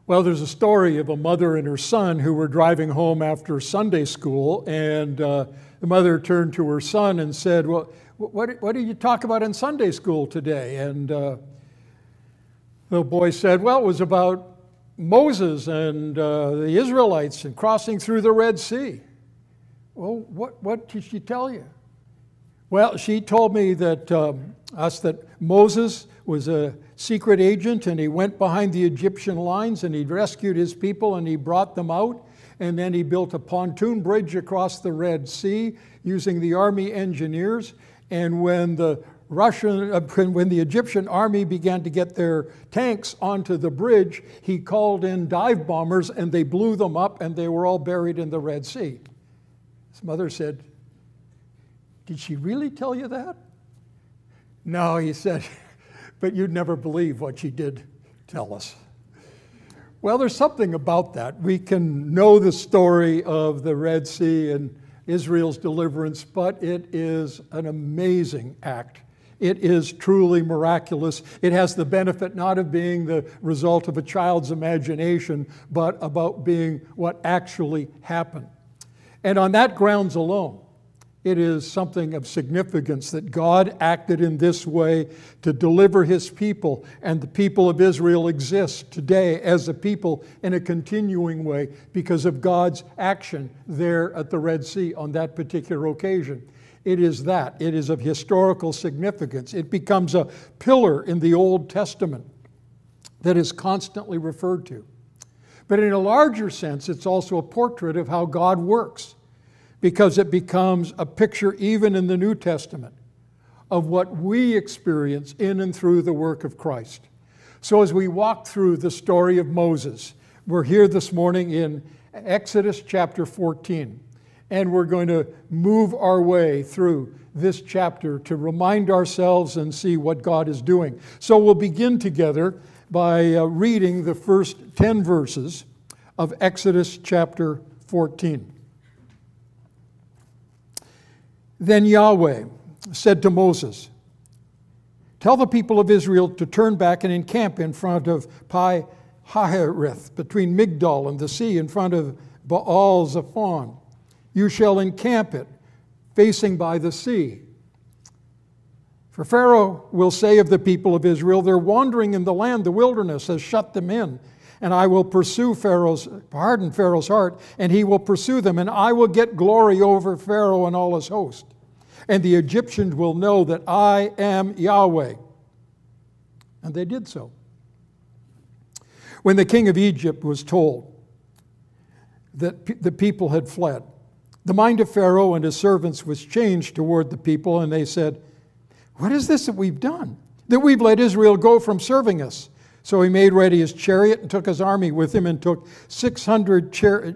Well, there's a story of a mother and her son who were driving home after Sunday school, and the mother turned to her son and said, "Well, what did you talk about in Sunday school today?" And the boy said, "Well, it was about Moses and the Israelites and crossing through the Red Sea." "Well, what did she tell you?" "Well, she told me that Moses was a secret agent, and he went behind the Egyptian lines and he rescued his people and he brought them out, and then he built a pontoon bridge across the Red Sea using the army engineers. And when the Egyptian army began to get their tanks onto the bridge, he called in dive bombers and they blew them up and they were all buried in the Red Sea." His mother said, "Did she really tell you that?" "No," he said, "but you'd never believe what she did tell us." Well, there's something about that. We can know the story of the Red Sea and Israel's deliverance, but it is an amazing act. It is truly miraculous. It has the benefit not of being the result of a child's imagination, but about being what actually happened. And on that grounds alone, it is something of significance that God acted in this way to deliver his people, and the people of Israel exist today as a people in a continuing way because of God's action there at the Red Sea on that particular occasion. It is that. It is of historical significance. It becomes a pillar in the Old Testament that is constantly referred to. But in a larger sense, it's also a portrait of how God works, because it becomes a picture even in the New Testament of what we experience in and through the work of Christ. So as we walk through the story of Moses, we're here this morning in Exodus chapter 14, and we're going to move our way through this chapter to remind ourselves and see what God is doing. So we'll begin together by reading the first 10 verses of Exodus chapter 14. Then Yahweh said to Moses, "Tell the people of Israel to turn back and encamp in front of Pi Hahiroth, between Migdol and the sea, in front of Baal Zephon. You shall encamp it, facing by the sea. For Pharaoh will say of the people of Israel, they're wandering in the land, the wilderness has shut them in. And I will harden Pharaoh's heart, and he will pursue them, and I will get glory over Pharaoh and all his host. And the Egyptians will know that I am Yahweh." And they did so. When the king of Egypt was told that the people had fled, the mind of Pharaoh and his servants was changed toward the people, and they said, "What is this that we've done, that we've let Israel go from serving us?" So he made ready his chariot and took his army with him and took 600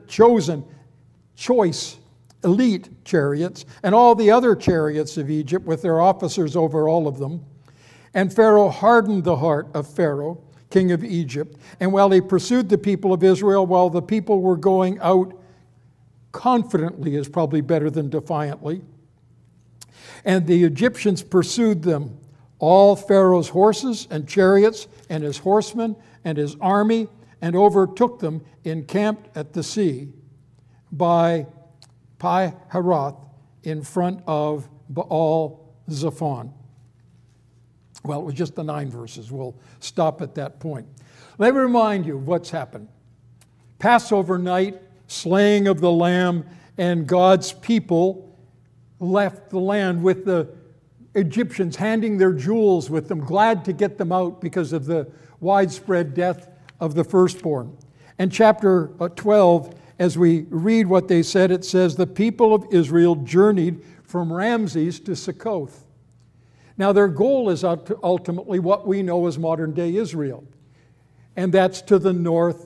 choice, elite chariots and all the other chariots of Egypt with their officers over all of them. And Pharaoh hardened the heart of Pharaoh, king of Egypt. And while he pursued the people of Israel, while the people were going out confidently, is probably better than defiantly, and the Egyptians pursued them, all Pharaoh's horses and chariots and his horsemen and his army, and overtook them encamped at the sea by Pi-hahiroth in front of Baal Zephon. Well, it was just the 9 verses. We'll stop at that point. Let me remind you of what's happened. Passover night, slaying of the lamb, and God's people left the land with the Egyptians handing their jewels with them, glad to get them out because of the widespread death of the firstborn. And chapter 12, as we read what they said, it says, "The people of Israel journeyed from Ramses to Succoth." Now their goal is ultimately what we know as modern-day Israel, and that's to the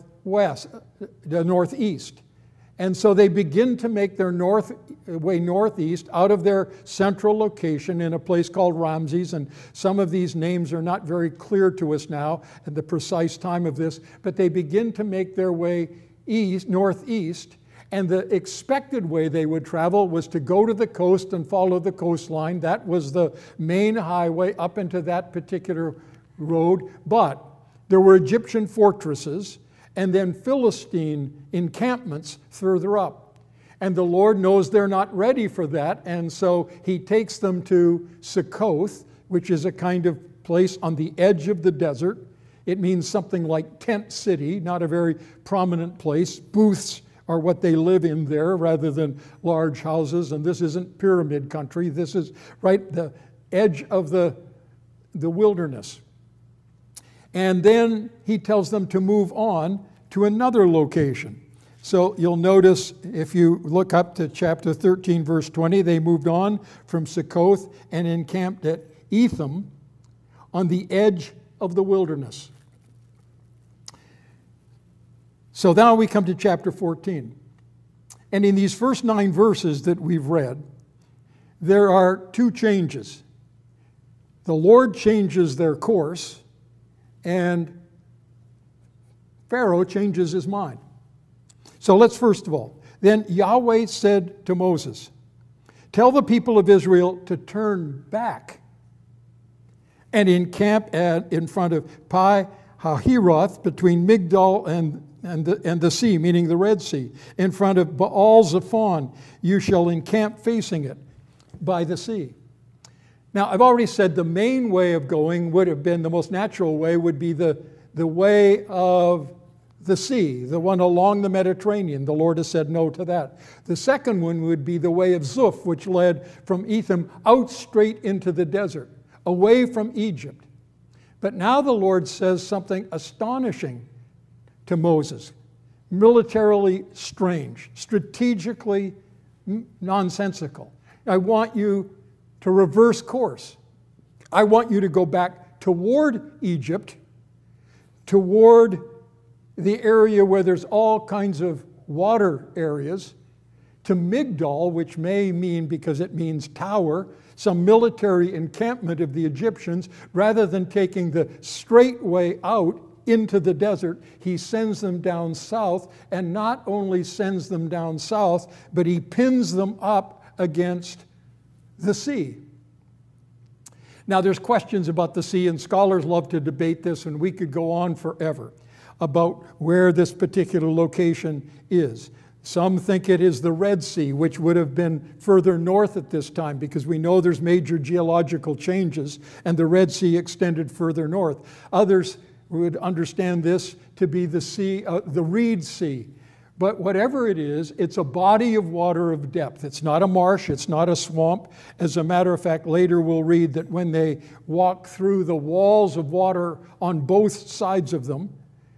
northeast. And so they begin to make their way northeast out of their central location in a place called Ramses. And some of these names are not very clear to us now at the precise time of this, but they begin to make their way northeast. And the expected way they would travel was to go to the coast and follow the coastline. That was the main highway up into that particular road. But there were Egyptian fortresses, and then Philistine encampments further up. And the Lord knows they're not ready for that, and so he takes them to Succoth, which is a kind of place on the edge of the desert. It means something like tent city, not a very prominent place. Booths are what they live in there rather than large houses, and this isn't pyramid country. This is right the edge of the wilderness. And then he tells them to move on to another location. So you'll notice if you look up to chapter 13, verse 20, they moved on from Succoth and encamped at Etham on the edge of the wilderness. So now we come to chapter 14. And in these first 9 verses that we've read, there are 2 changes. The Lord changes their course, and Pharaoh changes his mind. So let's first of all, then Yahweh said to Moses, "Tell the people of Israel to turn back and encamp in front of Pi Hahiroth between Migdol and the sea," meaning the Red Sea. "In front of Baal Zephon, you shall encamp facing it by the sea." Now, I've already said the main way of going would have been, the most natural way would be the way of the sea, the one along the Mediterranean. The Lord has said no to that. The second one would be the way of Zuph, which led from Etham out straight into the desert, away from Egypt. But now the Lord says something astonishing to Moses, militarily strange, strategically nonsensical. I want you to reverse course. I want you to go back toward Egypt, toward the area where there's all kinds of water areas, to Migdol, which may mean, because it means tower, some military encampment of the Egyptians. Rather than taking the straight way out into the desert, he sends them down south, and not only sends them down south, but he pins them up against the sea. Now, there's questions about the sea, and scholars love to debate this, and we could go on forever about where this particular location is. Some think it is the Red Sea, which would have been further north at this time, because we know there's major geological changes, and the Red Sea extended further north. Others would understand this to be the sea, the Reed Sea. But whatever it is, it's a body of water of depth. It's not a marsh, it's not a swamp. As a matter of fact, later we'll read that when they walk through the walls of water on both sides of them,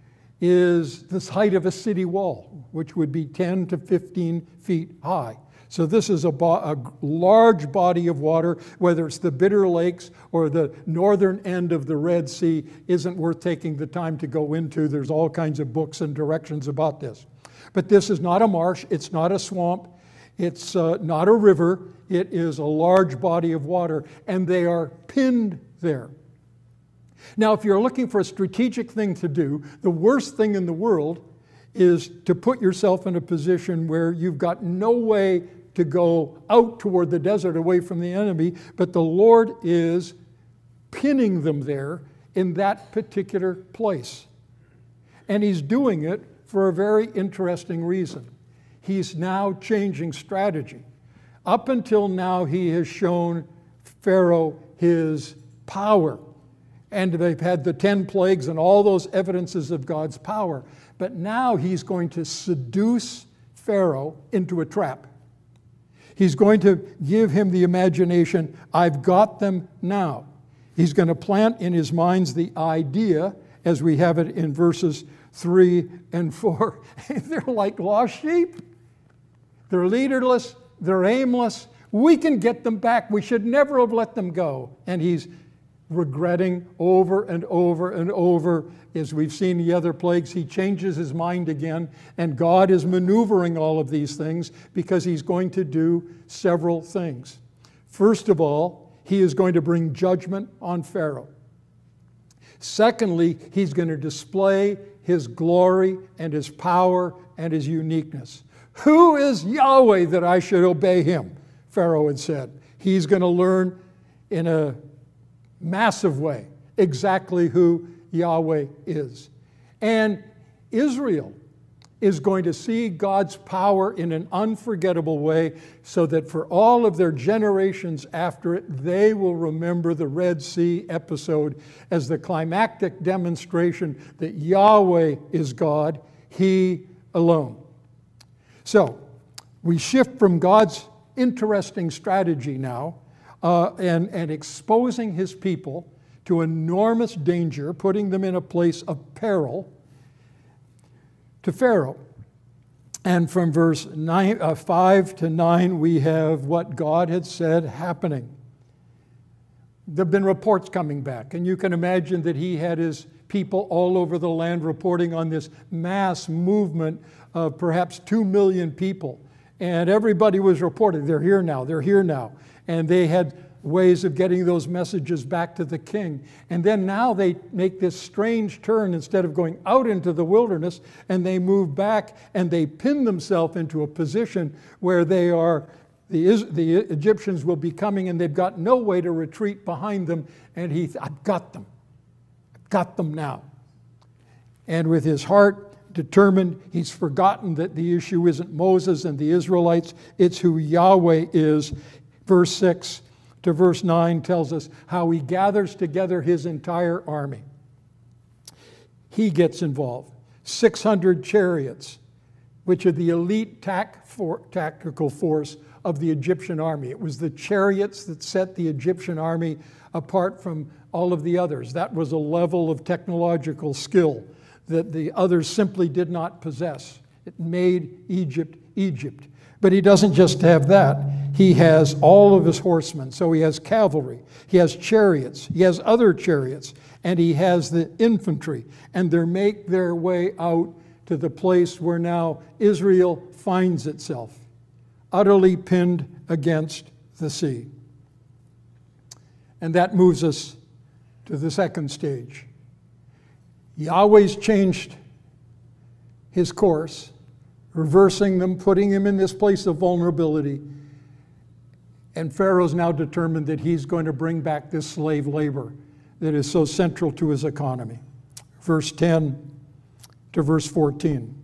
is the height of a city wall, which would be 10 to 15 feet high. So this is a large body of water. Whether it's the Bitter Lakes or the northern end of the Red Sea isn't worth taking the time to go into. There's all kinds of books and directions about this. But this is not a marsh, it's not a swamp, it's not a river, it is a large body of water, and they are pinned there. Now, if you're looking for a strategic thing to do, the worst thing in the world is to put yourself in a position where you've got no way to go out toward the desert away from the enemy, but the Lord is pinning them there in that particular place. And he's doing it for a very interesting reason. He's now changing strategy. Up until now, he has shown Pharaoh his power. And they've had the 10 plagues and all those evidences of God's power. But now he's going to seduce Pharaoh into a trap. He's going to give him the imagination, I've got them now. He's going to plant in his minds the idea, as we have it in verses 3 and 4. They're like lost sheep. They're leaderless. They're aimless. We can get them back. We should never have let them go. And he's regretting over and over and over. As we've seen the other plagues, he changes his mind again, and God is maneuvering all of these things because he's going to do several things. First of all, he is going to bring judgment on Pharaoh. Secondly, he's going to display his glory and his power and his uniqueness. Who is Yahweh that I should obey him? Pharaoh had said. He's going to learn in a massive way exactly who Yahweh is. And Israel is going to see God's power in an unforgettable way, so that for all of their generations after it, they will remember the Red Sea episode as the climactic demonstration that Yahweh is God, He alone. So, we shift from God's interesting strategy now and exposing His people to enormous danger, putting them in a place of peril, to Pharaoh. And from verse 5 to 9, we have what God had said happening. There have been reports coming back, and you can imagine that he had his people all over the land reporting on this mass movement of perhaps 2 million people. And everybody was reporting, they're here now, they're here now. And they had ways of getting those messages back to the king. And then now they make this strange turn. Instead of going out into the wilderness, and they move back and they pin themselves into a position where they are, the Egyptians will be coming, and they've got no way to retreat behind them. And I've got them. I've got them now. And with his heart determined, he's forgotten that the issue isn't Moses and the Israelites, it's who Yahweh is. Verse 6 to verse 9 tells us how he gathers together his entire army. He gets involved. 600 chariots, which are the elite tactical force of the Egyptian army. It was the chariots that set the Egyptian army apart from all of the others. That was a level of technological skill that the others simply did not possess. It made Egypt, Egypt. But he doesn't just have that. He has all of his horsemen. So he has cavalry, he has chariots, he has other chariots, and he has the infantry. And they make their way out to the place where now Israel finds itself, utterly pinned against the sea. And that moves us to the second stage. Yahweh's changed his course, reversing them, putting him in this place of vulnerability. And Pharaoh's now determined that he's going to bring back this slave labor that is so central to his economy. Verse 10 to verse 14.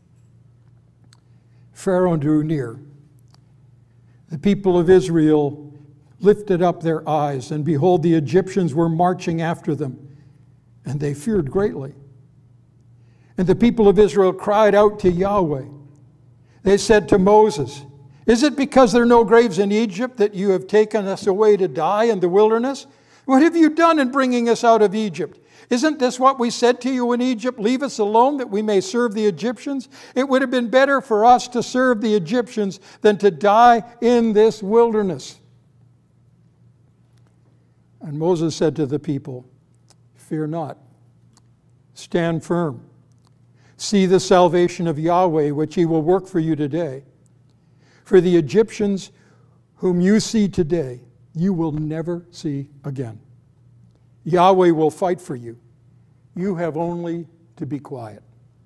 Pharaoh drew near. The people of Israel lifted up their eyes, and behold, the Egyptians were marching after them, and they feared greatly. And the people of Israel cried out to Yahweh. They said to Moses, "Is it because there are no graves in Egypt that you have taken us away to die in the wilderness? What have you done in bringing us out of Egypt? Isn't this what we said to you in Egypt? Leave us alone that we may serve the Egyptians? It would have been better for us to serve the Egyptians than to die in this wilderness." And Moses said to the people, "Fear not, stand firm. See the salvation of Yahweh, which he will work for you today. For the Egyptians whom you see today, you will never see again. Yahweh will fight for you. You have only to be quiet."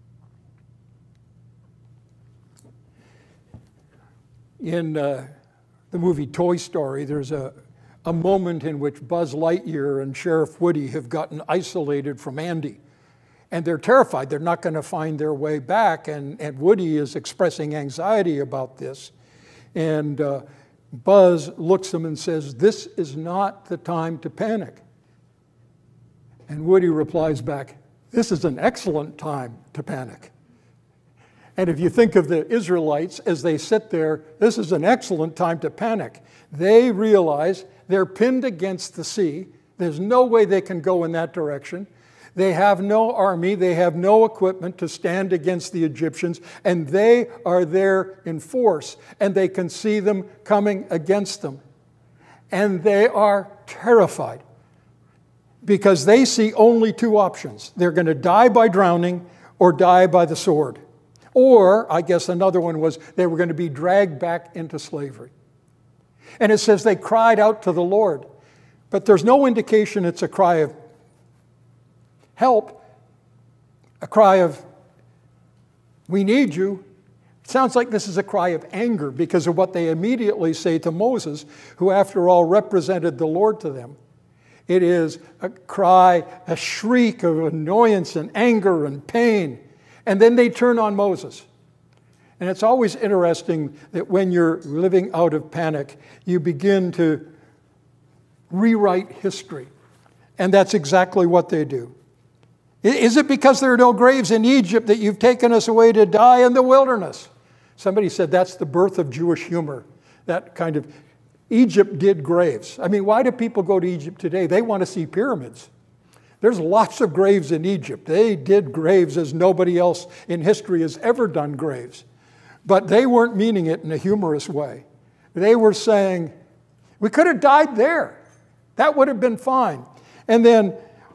In the movie Toy Story, there's a moment in which Buzz Lightyear and Sheriff Woody have gotten isolated from Andy. And they're terrified they're not going to find their way back. And Woody is expressing anxiety about this. And Buzz looks at him and says, "This is not the time to panic." And Woody replies back, "This is an excellent time to panic." And if you think of the Israelites as they sit there, this is an excellent time to panic. They realize they're pinned against the sea. There's no way they can go in that direction. They have no army, they have no equipment to stand against the Egyptians, and they are there in force, and they can see them coming against them. And they are terrified because they see only two options. They're going to die by drowning or die by the sword. Or, I guess another one was, they were going to be dragged back into slavery. And it says they cried out to the Lord, but there's no indication it's a cry of help, a cry of, "We need you." It sounds like this is a cry of anger because of what they immediately say to Moses, who after all represented the Lord to them. It is a cry, a shriek of annoyance and anger and pain. And then they turn on Moses. And it's always interesting that when you're living out of panic, you begin to rewrite history. And that's exactly what they do. Is it because there are no graves in Egypt that you've taken us away to die in the wilderness? Somebody said that's the birth of Jewish humor. That kind of, Egypt did graves. I mean, why do people go to Egypt today? They want to see pyramids. There's lots of graves in Egypt. They did graves as nobody else in history has ever done graves. But they weren't meaning it in a humorous way. They were saying, we could have died there. That would have been fine. And then,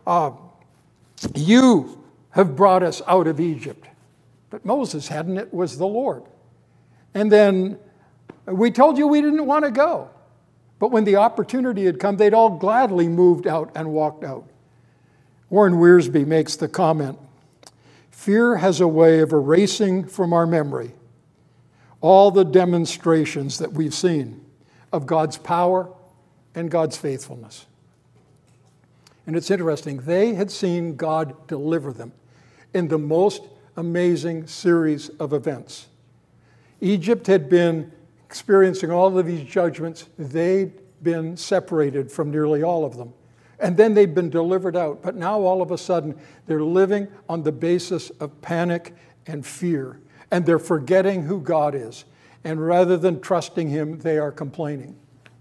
you have brought us out of Egypt. But Moses hadn't, it was the Lord. And then, we told you we didn't want to go. But when the opportunity had come, they'd all gladly moved out and walked out. Warren Wiersbe makes the comment, fear has a way of erasing from our memory all the demonstrations that we've seen of God's power and God's faithfulness. And it's interesting, they had seen God deliver them in the most amazing series of events. Egypt had been experiencing all of these judgments. They'd been separated from nearly all of them. And then they'd been delivered out. But now all of a sudden, they're living on the basis of panic and fear. And they're forgetting who God is. And rather than trusting him, they are complaining.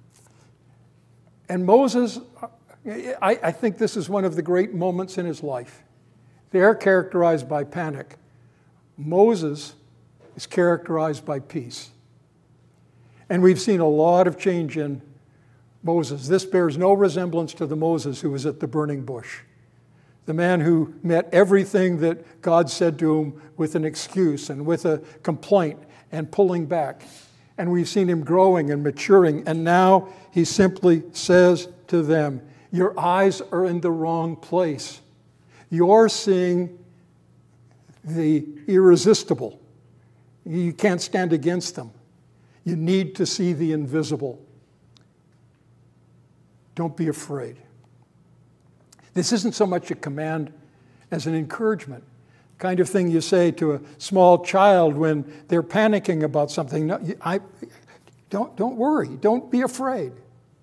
And Moses, I think this is one of the great moments in his life. They're characterized by panic. Moses is characterized by peace. And we've seen a lot of change in Moses. This bears no resemblance to the Moses who was at the burning bush. The man who met everything that God said to him with an excuse and with a complaint and pulling back. And we've seen him growing and maturing. And now he simply says to them, your eyes are in the wrong place. You're seeing the irresistible. You can't stand against them. You need to see the invisible. Don't be afraid. This isn't so much a command as an encouragement. Kind of thing you say to a small child when they're panicking about something. No, don't worry. Don't be afraid.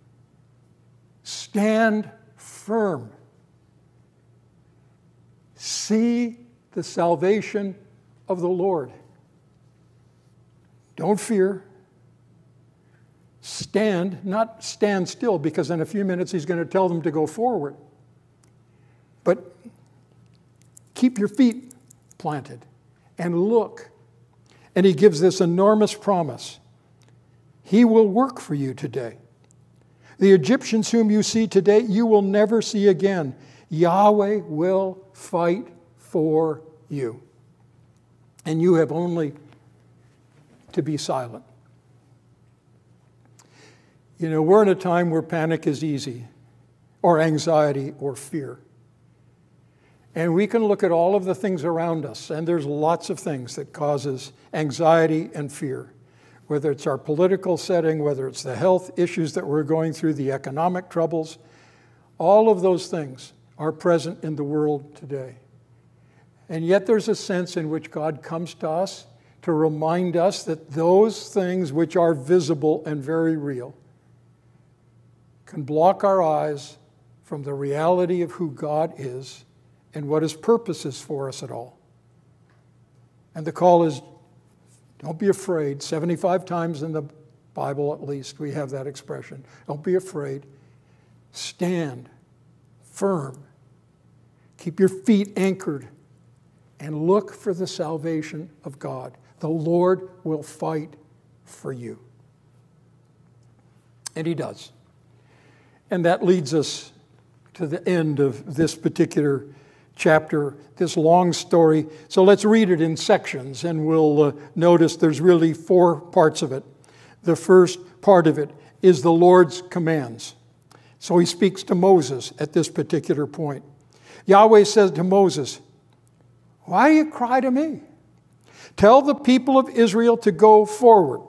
Stand firm. See the salvation of the Lord. Don't fear. Stand, not stand still, because in a few minutes he's going to tell them to go forward. But keep your feet planted and look. And he gives this enormous promise. He will work for you today. The Egyptians whom you see today, you will never see again. Yahweh will fight for you. And you have only to be silent. You know, we're in a time where panic is easy, or anxiety, or fear. And we can look at all of the things around us, and there's lots of things that causes anxiety and fear. Whether it's our political setting, whether it's the health issues that we're going through, the economic troubles, all of those things are present in the world today. And yet there's a sense in which God comes to us to remind us that those things which are visible and very real can block our eyes from the reality of who God is and what his purpose is for us at all. And the call is, don't be afraid. 75 times in the Bible at least we have that expression. Don't be afraid. Stand firm. Keep your feet anchored and look for the salvation of God. The Lord will fight for you. And he does. And that leads us to the end of this particular chapter, this long story. So let's read it in sections, and we'll notice there's really 4 parts of it. The first part of it is the Lord's commands. So he speaks to Moses at this particular point. Yahweh says to Moses, why do you cry to me? Tell the people of Israel to go forward.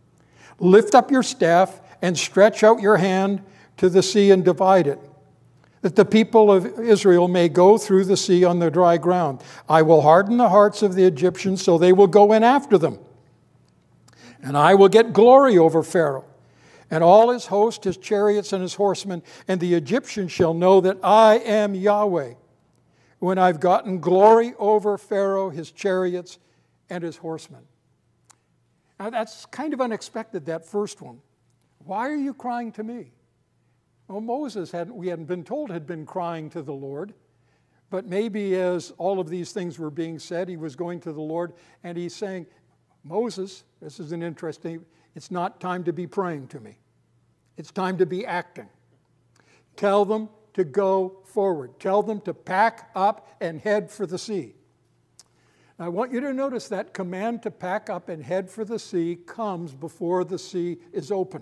Lift up your staff and stretch out your hand to the sea and divide it, that the people of Israel may go through the sea on the dry ground. I will harden the hearts of the Egyptians so they will go in after them. And I will get glory over Pharaoh and all his host, his chariots and his horsemen, and the Egyptians shall know that I am Yahweh, when I've gotten glory over Pharaoh, his chariots, and his horsemen. Now that's kind of unexpected, that first one. Why are you crying to me? Well, Moses, we hadn't been told, had been crying to the Lord. But maybe as all of these things were being said, he was going to the Lord and he's saying, Moses, this is an interesting, it's not time to be praying to me. It's time to be acting. Tell them to go forward. Tell them to pack up and head for the sea. Now, I want you to notice that command to pack up and head for the sea comes before the sea is open.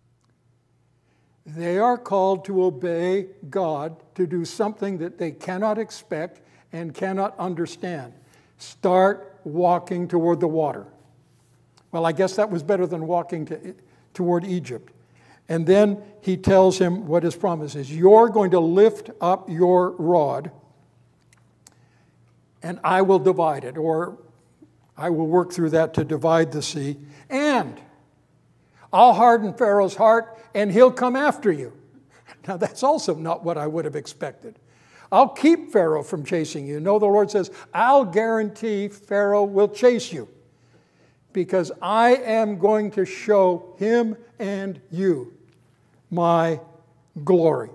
They are called to obey God, to do something that they cannot expect and cannot understand. Start walking toward the water. Well, I guess that was better than walking toward Egypt. And then he tells him what his promise is. You're going to lift up your rod, and I will divide it, or I will work through that to divide the sea. And I'll harden Pharaoh's heart, and he'll come after you. Now, that's also not what I would have expected. I'll keep Pharaoh from chasing you. No, the Lord says, I'll guarantee Pharaoh will chase you, because I am going to show him and you my glory.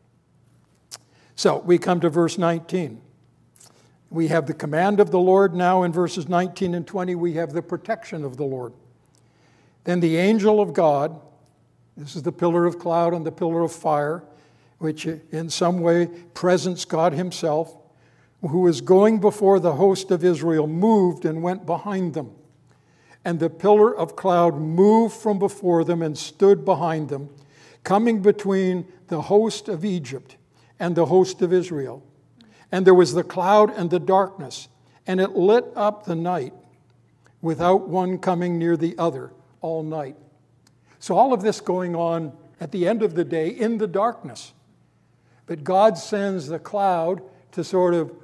So we come to verse 19. We have the command of the Lord. Now in verses 19 and 20, we have the protection of the Lord. Then the angel of God, this is the pillar of cloud and the pillar of fire, which in some way presents God himself, who was going before the host of Israel, moved and went behind them. And the pillar of cloud moved from before them and stood behind them, coming between the host of Egypt and the host of Israel. And there was the cloud and the darkness, and it lit up the night without one coming near the other all night. So all of this going on at the end of the day in the darkness. But God sends the cloud to sort of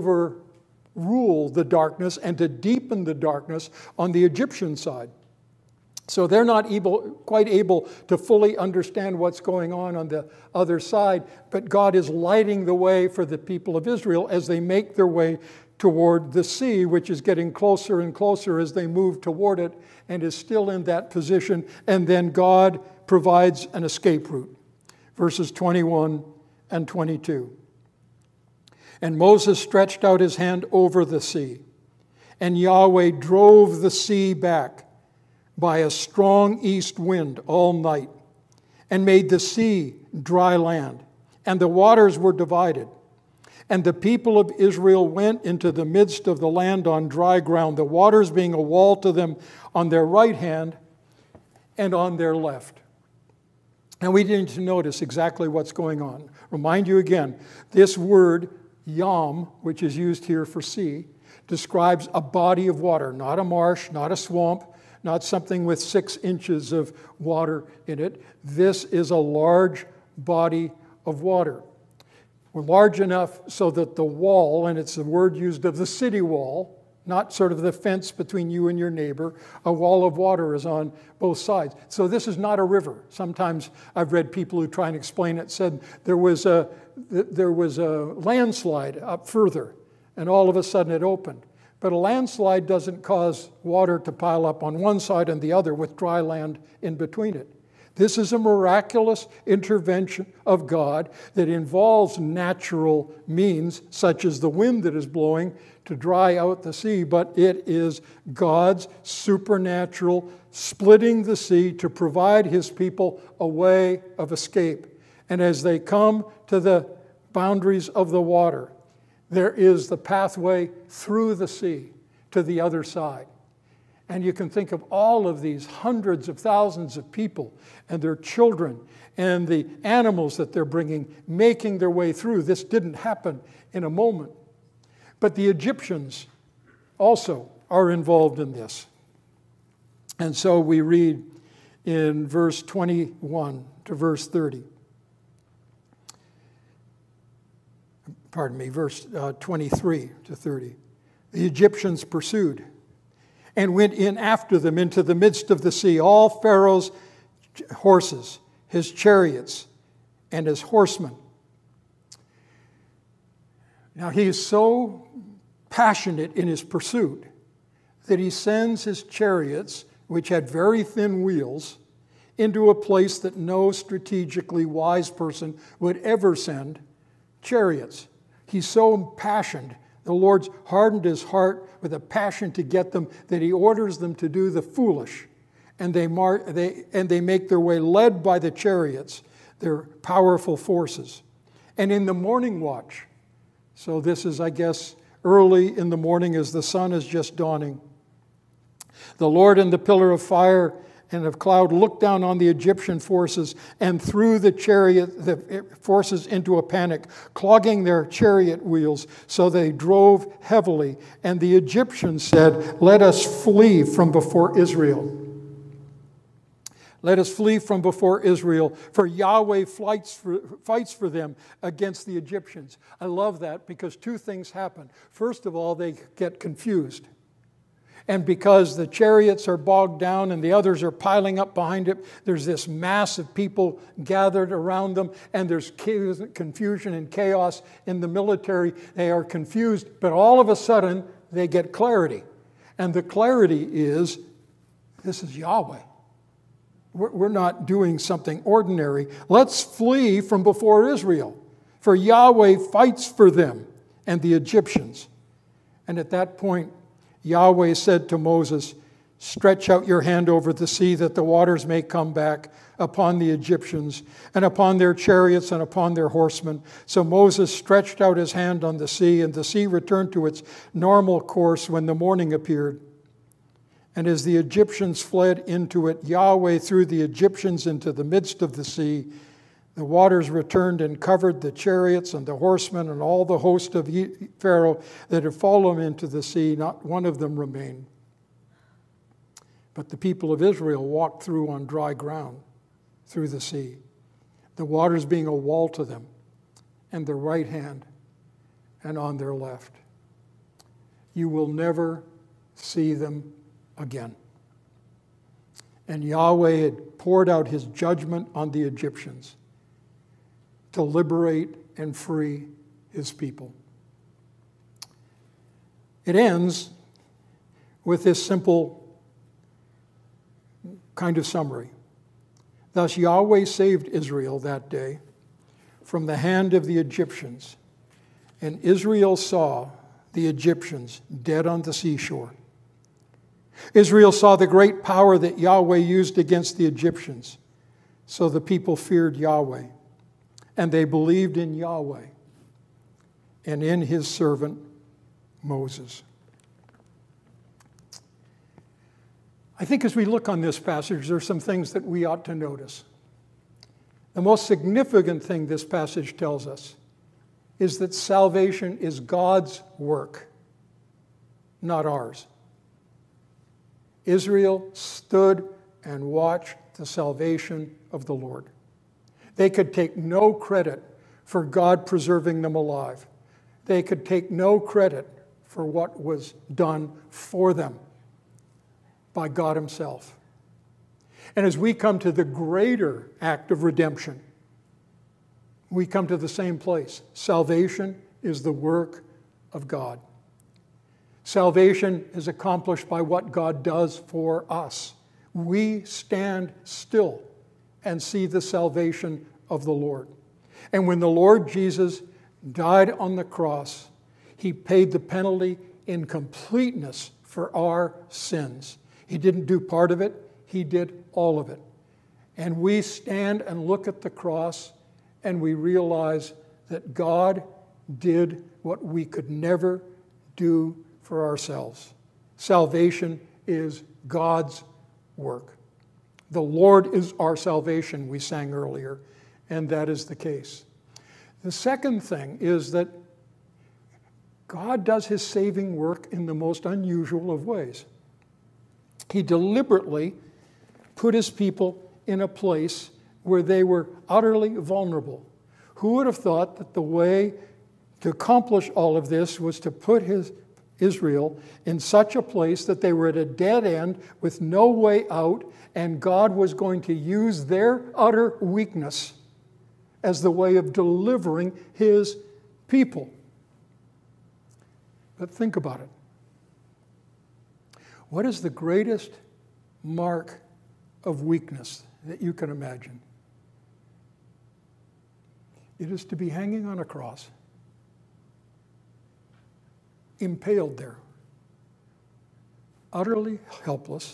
overrule the darkness and to deepen the darkness on the Egyptian side. So they're not quite able to fully understand what's going on the other side, but God is lighting the way for the people of Israel as they make their way toward the sea, which is getting closer and closer as they move toward it and is still in that position. And then God provides an escape route. Verses 21 and 22. And Moses stretched out his hand over the sea, and Yahweh drove the sea back by a strong east wind all night, and made the sea dry land, and the waters were divided. And the people of Israel went into the midst of the land on dry ground, the waters being a wall to them on their right hand and on their left. And we need to notice exactly what's going on. Remind you again, this word, yam, which is used here for sea, describes a body of water, not a marsh, not a swamp, not something with 6 inches of water in it. This is a large body of water. Large enough so that the wall, and it's the word used of the city wall, not sort of the fence between you and your neighbor, a wall of water is on both sides. So this is not a river. Sometimes I've read people who try and explain it, said there was a landslide up further, and all of a sudden it opened. But a landslide doesn't cause water to pile up on one side and the other with dry land in between it. This is a miraculous intervention of God that involves natural means, such as the wind that is blowing to dry out the sea, but it is God's supernatural splitting the sea to provide his people a way of escape. And as they come to the boundaries of the water, there is the pathway through the sea to the other side. And you can think of all of these hundreds of thousands of people and their children and the animals that they're bringing, making their way through. This didn't happen in a moment. But the Egyptians also are involved in this. And so we read in verse 21 to verse 30. verse 23 to 30. The Egyptians pursued and went in after them into the midst of the sea, all Pharaoh's horses, his chariots, and his horsemen. Now he is so passionate in his pursuit that he sends his chariots, which had very thin wheels, into a place that no strategically wise person would ever send chariots. He's so impassioned. The Lord's hardened his heart with a passion to get them that he orders them to do the foolish. And they make their way led by the chariots, their powerful forces. And in the morning watch, so this is, I guess, early in the morning as the sun is just dawning, the Lord in the pillar of fire and of cloud looked down on the Egyptian forces and threw the forces into a panic, clogging their chariot wheels, so they drove heavily. And the Egyptians said, "Let us flee from before Israel. Let us flee from before Israel, for Yahweh fights for them against the Egyptians." I love that because two things happen. First of all, they get confused. And because the chariots are bogged down and the others are piling up behind it, there's this mass of people gathered around them, and there's confusion and chaos in the military. They are confused, but all of a sudden they get clarity. And the clarity is, this is Yahweh. We're not doing something ordinary. Let's flee from before Israel, for Yahweh fights for them and the Egyptians. And at that point, Yahweh said to Moses, "Stretch out your hand over the sea that the waters may come back upon the Egyptians and upon their chariots and upon their horsemen." So Moses stretched out his hand on the sea, and the sea returned to its normal course when the morning appeared. And as the Egyptians fled into it, Yahweh threw the Egyptians into the midst of the sea. The waters returned and covered the chariots and the horsemen and all the host of Pharaoh that had fallen into the sea. Not one of them remained. But the people of Israel walked through on dry ground, through the sea, the waters being a wall to them, and their right hand and on their left. You will never see them again. And Yahweh had poured out his judgment on the Egyptians to liberate and free his people. It ends with this simple kind of summary. Thus Yahweh saved Israel that day from the hand of the Egyptians, and Israel saw the Egyptians dead on the seashore. Israel saw the great power that Yahweh used against the Egyptians, so the people feared Yahweh. And they believed in Yahweh and in his servant Moses. I think as we look on this passage, there are some things that we ought to notice. The most significant thing this passage tells us is that salvation is God's work, not ours. Israel stood and watched the salvation of the Lord. They could take no credit for God preserving them alive. They could take no credit for what was done for them by God himself. And as we come to the greater act of redemption, we come to the same place. Salvation is the work of God. Salvation is accomplished by what God does for us. We stand still and see the salvation of the Lord. And when the Lord Jesus died on the cross, he paid the penalty in completeness for our sins. He didn't do part of it, he did all of it. And we stand and look at the cross and we realize that God did what we could never do for ourselves. Salvation is God's work. The Lord is our salvation, we sang earlier, and that is the case. The second thing is that God does his saving work in the most unusual of ways. He deliberately put his people in a place where they were utterly vulnerable. Who would have thought that the way to accomplish all of this was to put Israel in such a place that they were at a dead end with no way out, and God was going to use their utter weakness as the way of delivering his people. But think about it. What is the greatest mark of weakness that you can imagine? It is to be hanging on a cross, impaled there, utterly helpless,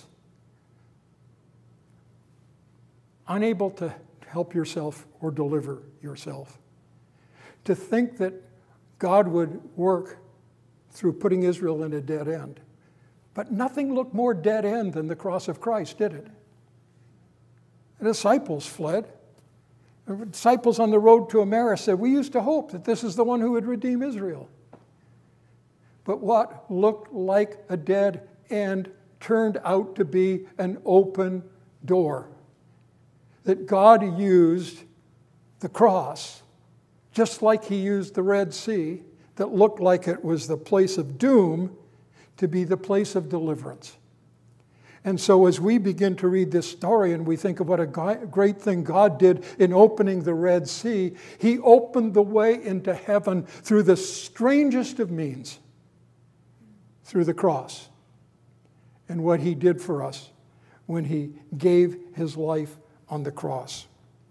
unable to help yourself or deliver yourself. To think that God would work through putting Israel in a dead end. But nothing looked more dead end than the cross of Christ, did it? The disciples fled. The disciples on the road to Emmaus said, we used to hope that this is the one who would redeem Israel. But what looked like a dead end turned out to be an open door. That God used the cross, just like he used the Red Sea, that looked like it was the place of doom, to be the place of deliverance. And so as we begin to read this story and we think of what a great thing God did in opening the Red Sea, he opened the way into heaven through the strangest of means, through the cross, and what he did for us when he gave his life on the cross.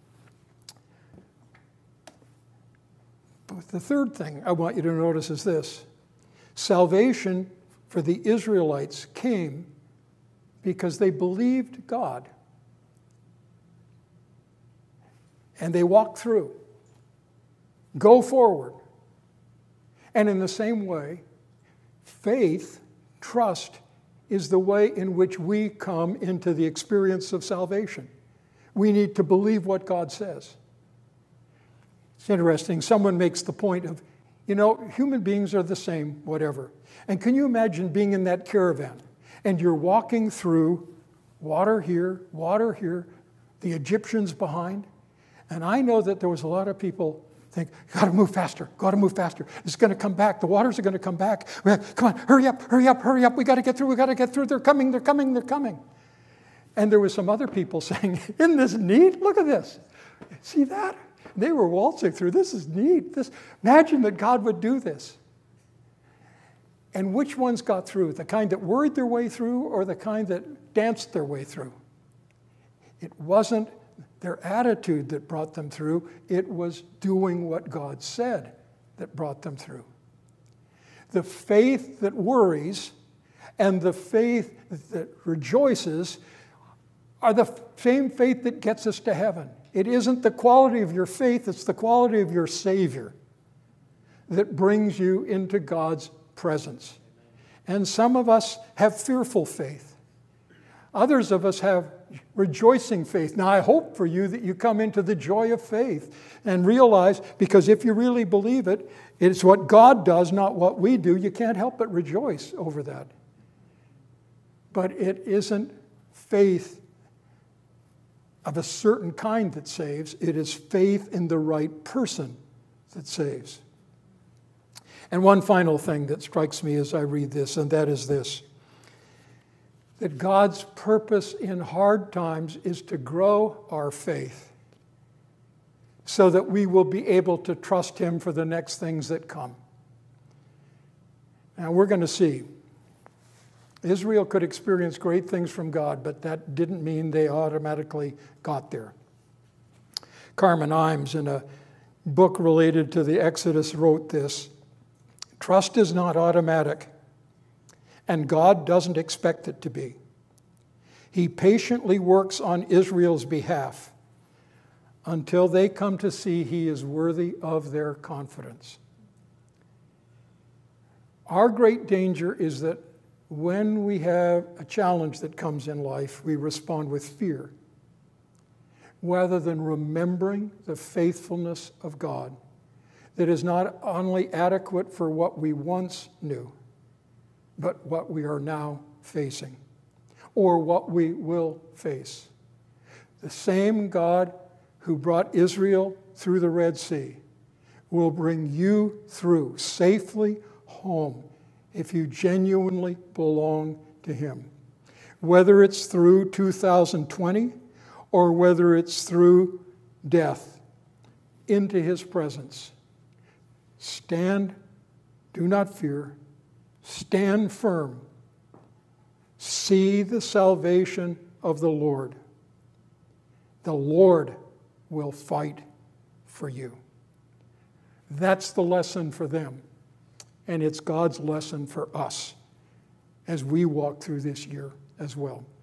But the third thing I want you to notice is this. Salvation for the Israelites came because they believed God. And they walked through. Go forward. And in the same way, faith, trust, is the way in which we come into the experience of salvation. We need to believe what God says. It's interesting. Someone makes the point of, human beings are the same, whatever. And can you imagine being in that caravan and you're walking through water here, the Egyptians behind? And I know that there was a lot of people think, got to move faster. It's going to come back. The waters are going to come back. Come on, hurry up. We got to get through. They're coming. And there was some other people saying, isn't this neat? Look at this. See that? They were waltzing through. This is neat. Imagine that God would do this. And which ones got through? The kind that worried their way through or the kind that danced their way through? It wasn't their attitude that brought them through. It was doing what God said that brought them through. The faith that worries and the faith that rejoices are the same faith that gets us to heaven. It isn't the quality of your faith, it's the quality of your Savior that brings you into God's presence. And some of us have fearful faith. Others of us have rejoicing faith. Now, I hope for you that you come into the joy of faith and realize, because if you really believe it, it's what God does, not what we do. You can't help but rejoice over that. But it isn't faith of a certain kind that saves. It is faith in the right person that saves. And one final thing that strikes me as I read this, and that is this: that God's purpose in hard times is to grow our faith so that we will be able to trust him for the next things that come. Now we're going to see. Israel could experience great things from God, but that didn't mean they automatically got there. Carmen Imes, in a book related to the Exodus, wrote this: trust is not automatic, and God doesn't expect it to be. He patiently works on Israel's behalf until they come to see he is worthy of their confidence. Our great danger is that when we have a challenge that comes in life, we respond with fear, rather than remembering the faithfulness of God that is not only adequate for what we once knew, but what we are now facing, or what we will face. The same God who brought Israel through the Red Sea will bring you through safely home if you genuinely belong to Him. Whether it's through 2020 or whether it's through death into His presence. Stand, do not fear, stand firm. See the salvation of the Lord. The Lord will fight for you. That's the lesson for them. And it's God's lesson for us as we walk through this year as well.